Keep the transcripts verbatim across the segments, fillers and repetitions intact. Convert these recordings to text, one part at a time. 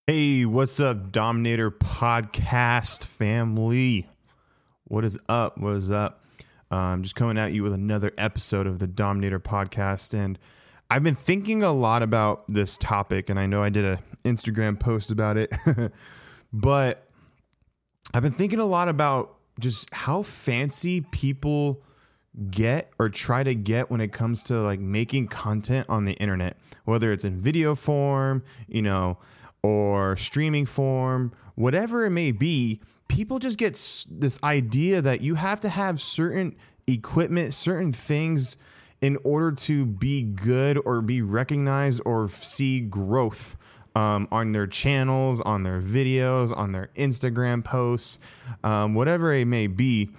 Hey, what's up, Dominator Podcast family? What is up? What is up? Um, just coming at you with another episode of the Dominator Podcast. And I've been thinking a lot about this topic, and I know I did an Instagram post about it, but I've been thinking a lot about just how fancy people get or try to get when it comes to like making content on the internet, whether it's in video form, you know, or streaming form, whatever it may be. People just get this idea that you have to have certain equipment, certain things in order to be good or be recognized or see growth um, on their channels, on their videos, on their Instagram posts, um, whatever it may be.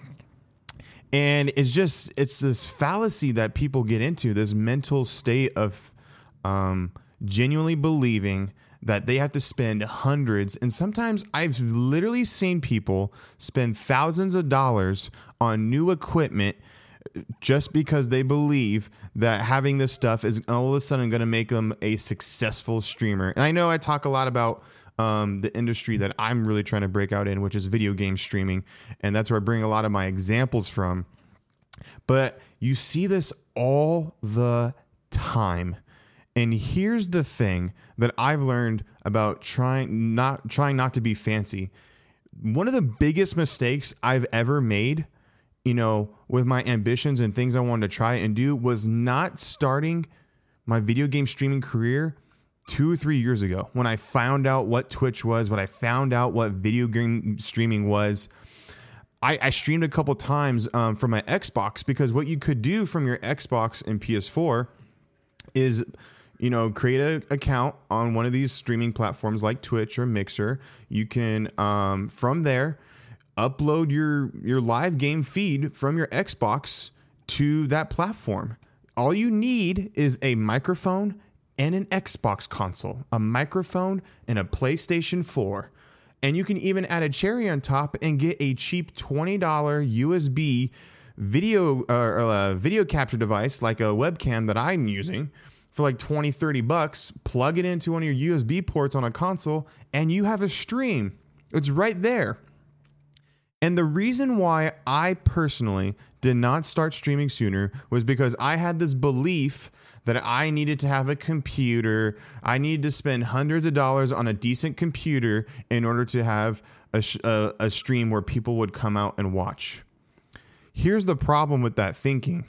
And it's just, it's this fallacy that people get into, this mental state of um, genuinely believing that they have to spend hundreds, and sometimes I've literally seen people spend thousands of dollars on new equipment just because they believe that having this stuff is all of a sudden going to make them a successful streamer. And I know I talk a lot about um, the industry that I'm really trying to break out in, which is video game streaming, and that's where I bring a lot of my examples from. But you see this all the time. And here's the thing that I've learned about trying not trying not to be fancy. One of the biggest mistakes I've ever made, you know, with my ambitions and things I wanted to try and do, was not starting my video game streaming career two or three years ago when I found out what Twitch was, when I found out what video game streaming was. I, I streamed a couple times um, from my Xbox, because what you could do from your Xbox and P S four is, you know, create an account on one of these streaming platforms like Twitch or Mixer. You can, um, from there, upload your, your live game feed from your Xbox to that platform. All you need is a microphone and an Xbox console, a microphone and a PlayStation four. And you can even add a cherry on top and get a cheap twenty dollars U S B video, uh, or a video capture device like a webcam that I'm using for like twenty, thirty bucks, plug it into one of your U S B ports on a console, and you have a stream. It's right there. And the reason why I personally did not start streaming sooner was because I had this belief that I needed to have a computer. I needed to spend hundreds of dollars on a decent computer in order to have a, a, a stream where people would come out and watch. Here's the problem with that thinking.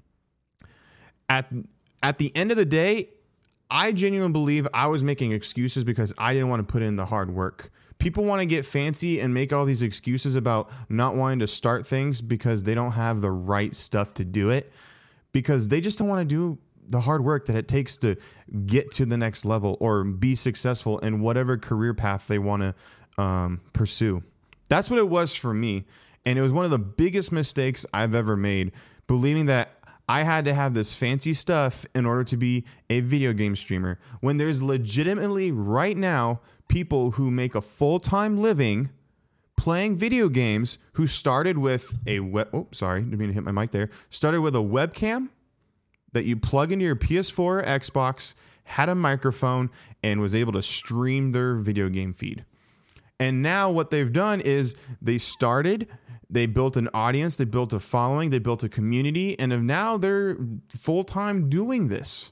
At At the end of the day, I genuinely believe I was making excuses because I didn't want to put in the hard work. People want to get fancy and make all these excuses about not wanting to start things because they don't have the right stuff to do it, because they just don't want to do the hard work that it takes to get to the next level or be successful in whatever career path they want to um, pursue. That's what it was for me. And it was one of the biggest mistakes I've ever made, believing that I had to have this fancy stuff in order to be a video game streamer, when there's legitimately right now people who make a full-time living playing video games who started with a web, oh, sorry, didn't mean to hit my mic there, started with a webcam that you plug into your P S four or Xbox, had a microphone, and was able to stream their video game feed. And now what they've done is they started, they built an audience, they built a following, they built a community, and now they're full-time doing this.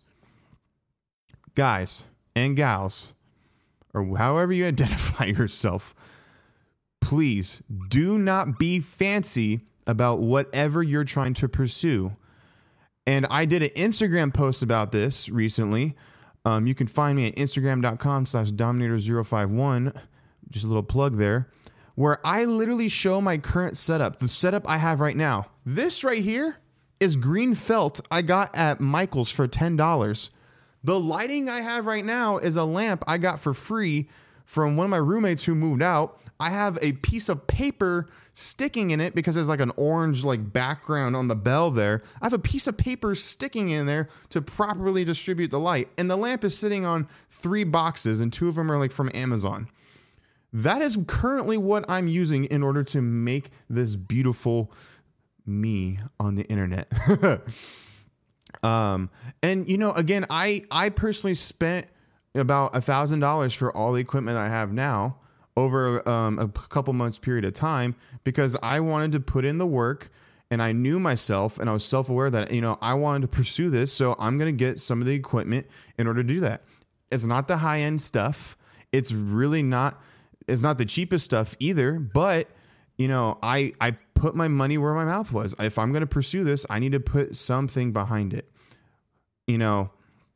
Guys and gals, or however you identify yourself, please do not be fancy about whatever you're trying to pursue. And I did an Instagram post about this recently. Um, you can find me at instagram.com slash dominator051. Just a little plug there, where I literally show my current setup, the setup I have right now. This right here is green felt I got at Michael's for ten dollars. The lighting I have right now is a lamp I got for free from one of my roommates who moved out. I have a piece of paper sticking in it because there's like an orange like background on the bell there. I have a piece of paper sticking in there to properly distribute the light. And the lamp is sitting on three boxes, and two of them are like from Amazon. That is currently what I'm using in order to make this beautiful me on the internet. um, and you know, again, I, I personally spent about a thousand dollars for all the equipment I have now over um, a couple months period of time, because I wanted to put in the work, and I knew myself, and I was self-aware that, you know, I wanted to pursue this. So I'm going to get some of the equipment in order to do that. It's not the high end stuff. It's really not, it's not the cheapest stuff either, but you know, I, I put my money where my mouth was. If I'm going to pursue this, I need to put something behind it, you know.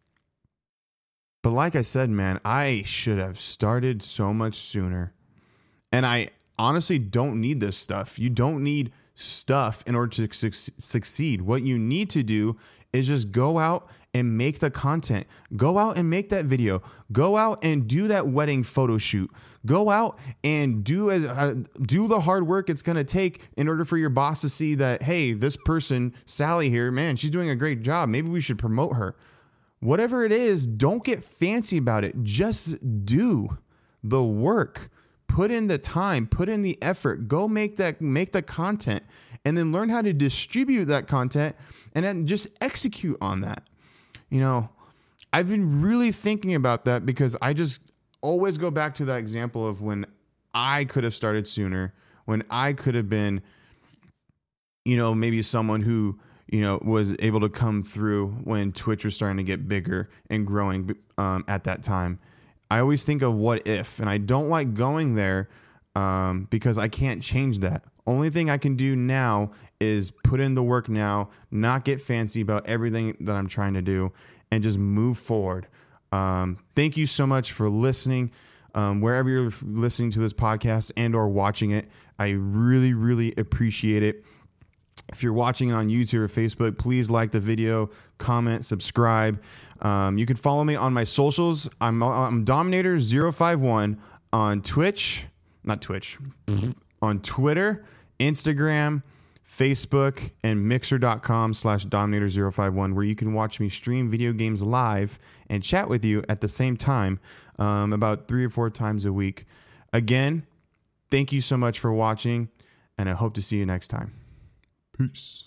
But like I said, man, I should have started so much sooner. And I honestly don't need this stuff. You don't need stuff in order to su- succeed. What you need to do is just go out and make the content. Go out and make that video. Go out and do that wedding photo shoot. Go out and do as uh, do the hard work it's going to take in order for your boss to see that, hey, this person, Sally here, man, she's doing a great job. Maybe we should promote her. Whatever it is, don't get fancy about it. Just do the work. Put in the time, put in the effort, go make that, make the content, and then learn how to distribute that content and then just execute on that. You know, I've been really thinking about that because I just always go back to that example of when I could have started sooner, when I could have been, you know, maybe someone who, you know, was able to come through when Twitch was starting to get bigger and growing um, at that time. I always think of what if, and I don't like going there um, because I can't change that. Only thing I can do now is put in the work now, not get fancy about everything that I'm trying to do, and just move forward. Um, thank you so much for listening. Um, wherever you're listening to this podcast and or watching it, I really, really appreciate it. If you're watching it on YouTube or Facebook, please like the video, comment, subscribe. Um, you can follow me on my socials. I'm, I'm Dominator zero five one on Twitch, not Twitch, on Twitter, Instagram, Facebook, and mixer.com slash Dominator zero five one, where you can watch me stream video games live and chat with you at the same time um, about three or four times a week. Again, thank you so much for watching, and I hope to see you next time. Peace.